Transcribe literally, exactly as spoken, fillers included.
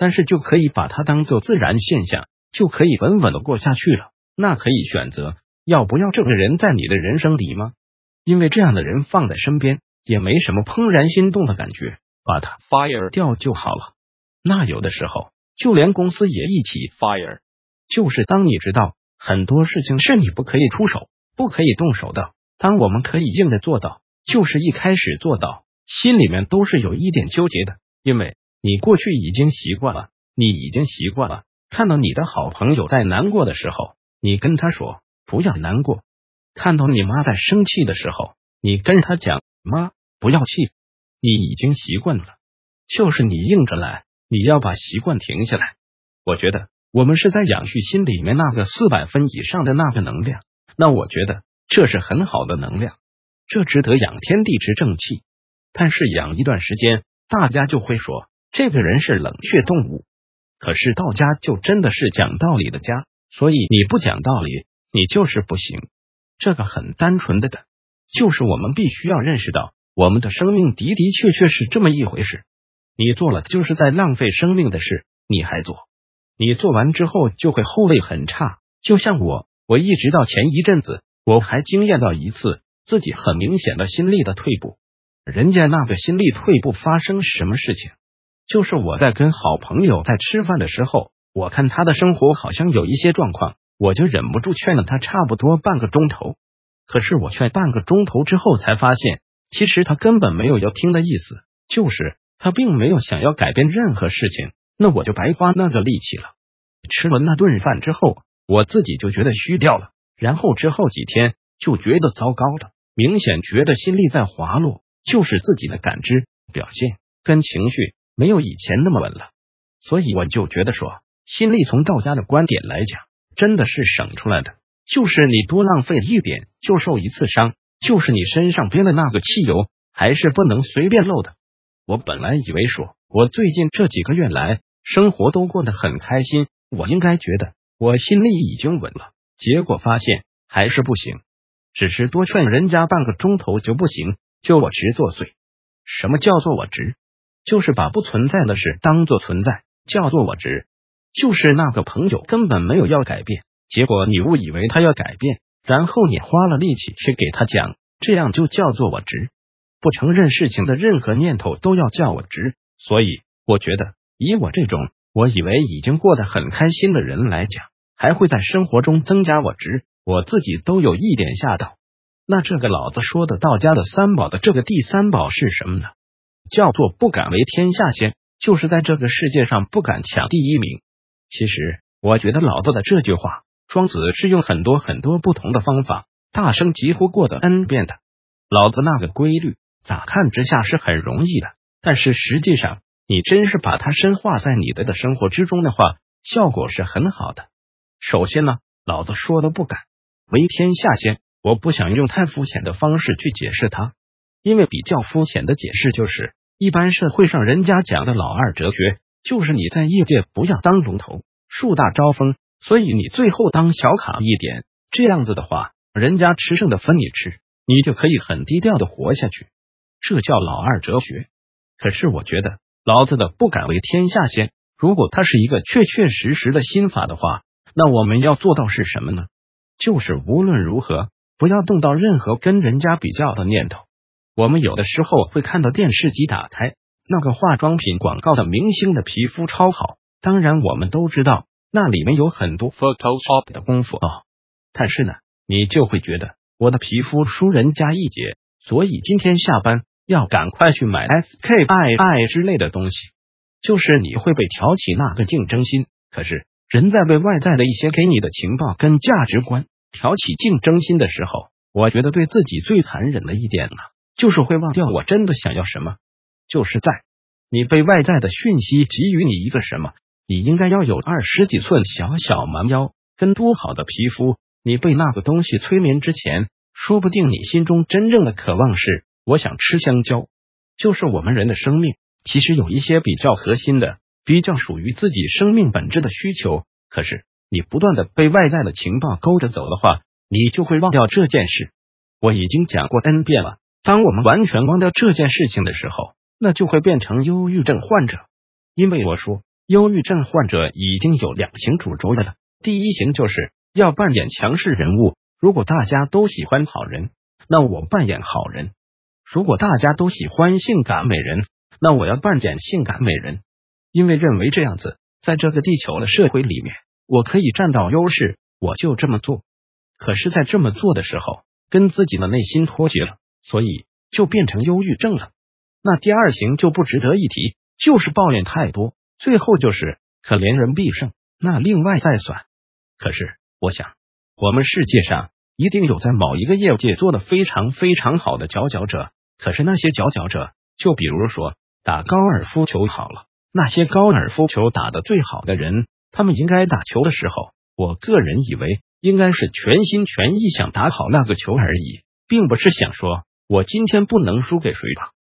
但是就可以把它当做自然现象，就可以稳稳的过下去了。那可以选择要不要这个人在你的人生里吗？因为这样的人放在身边也没什么怦然心动的感觉，把他 fire 掉就好了。那有的时候就连公司也一起 fire， 就是当你知道很多事情是你不可以出手不可以动手的，当我们可以硬的做到，就是一开始做到心里面都是有一点纠结的，因为你过去已经习惯了，你已经习惯了看到你的好朋友在难过的时候，你跟他说不要难过，看到你妈在生气的时候，你跟他讲妈不要气，你已经习惯了，就是你硬着来，你要把习惯停下来。我觉得我们是在养育心里面那个四百分以上的那个能量，那我觉得这是很好的能量，这值得养天地之正气。但是养一段时间，大家就会说这个人是冷血动物。可是道家就真的是讲道理的家，所以你不讲道理，你就是不行。这个很单纯的的，就是我们必须要认识到，我们的生命的的确确是这么一回事。你做了就是在浪费生命的事，你还做，你做完之后就会后味很差。就像我，我一直到前一阵子，我还经验到一次自己很明显的心力的退步。人家那个心力退步发生什么事情？就是我在跟好朋友在吃饭的时候，我看他的生活好像有一些状况，我就忍不住劝了他差不多半个钟头。可是我劝半个钟头之后才发现，其实他根本没有要听的意思，就是他并没有想要改变任何事情，那我就白花那个力气了。吃了那顿饭之后，我自己就觉得虚掉了，然后之后几天就觉得糟糕了，明显觉得心力在滑落，就是自己的感知表现跟情绪没有以前那么稳了。所以我就觉得说，心力从道家的观点来讲，真的是省出来的，就是你多浪费一点就受一次伤，就是你身上边的那个汽油还是不能随便漏的。我本来以为说我最近这几个月来生活都过得很开心，我应该觉得我心力已经稳了，结果发现还是不行，只是多劝人家半个钟头就不行，就我直作祟。什么叫做我直？就是把不存在的事当作存在，叫做我直。就是那个朋友根本没有要改变，结果你误以为他要改变，然后你花了力气去给他讲，这样就叫做我直。不承认事情的任何念头都要叫我直。所以我觉得以我这种我以为已经过得很开心的人来讲，还会在生活中增加我直，我自己都有一点吓到。那这个老子说的道家的三宝的这个第三宝是什么呢？叫做不敢为天下先，就是在这个世界上不敢抢第一名。其实我觉得老子的这句话，庄子是用很多很多不同的方法大声疾呼过的 N 遍的。老子那个规律咋看之下是很容易的，但是实际上你真是把它深化在你的的生活之中的话，效果是很好的。首先呢，老子说的不敢为天下先，我不想用太肤浅的方式去解释它，因为比较肤浅的解释就是一般社会上人家讲的老二哲学，就是你在业界不要当龙头，树大招风，所以你最后当小卡一点，这样子的话，人家吃剩的分你吃，你就可以很低调的活下去，这叫老二哲学。可是我觉得老子的不敢为天下先，如果它是一个确确实实的心法的话，那我们要做到是什么呢？就是无论如何不要动到任何跟人家比较的念头。我们有的时候会看到电视机打开那个化妆品广告的明星的皮肤超好，当然我们都知道那里面有很多 Photoshop 的功夫啊，但是呢你就会觉得我的皮肤输人家一截，所以今天下班要赶快去买 S K I I 之类的东西，就是你会被挑起那个竞争心。可是人在被外在的一些给你的情报跟价值观挑起竞争心的时候，我觉得对自己最残忍的一点呢，就是会忘掉我真的想要什么。就是在你被外在的讯息给予你一个什么，你应该要有二十几寸小小蛮腰跟多好的皮肤，你被那个东西催眠之前，说不定你心中真正的渴望是我想吃香蕉。就是我们人的生命其实有一些比较核心的比较属于自己生命本质的需求，可是你不断的被外在的情报勾着走的话，你就会忘掉这件事。我已经讲过 N 遍了，当我们完全忘掉这件事情的时候，那就会变成忧郁症患者。因为我说忧郁症患者已经有两型主轴了。第一型就是要扮演强势人物，如果大家都喜欢好人，那我扮演好人；如果大家都喜欢性感美人，那我要扮演性感美人。因为认为这样子，在这个地球的社会里面，我可以占到优势，我就这么做。可是，在这么做的时候，跟自己的内心脱节了，所以就变成忧郁症了。那第二型就不值得一提，就是抱怨太多，最后就是可怜人必胜，那另外再算。可是，我想，我们世界上一定有在某一个业界做得非常非常好的佼佼者。可是那些佼佼者，就比如说打高尔夫球好了，那些高尔夫球打得最好的人，他们应该打球的时候，我个人以为应该是全心全意想打好那个球而已，并不是想说我今天不能输给谁吧。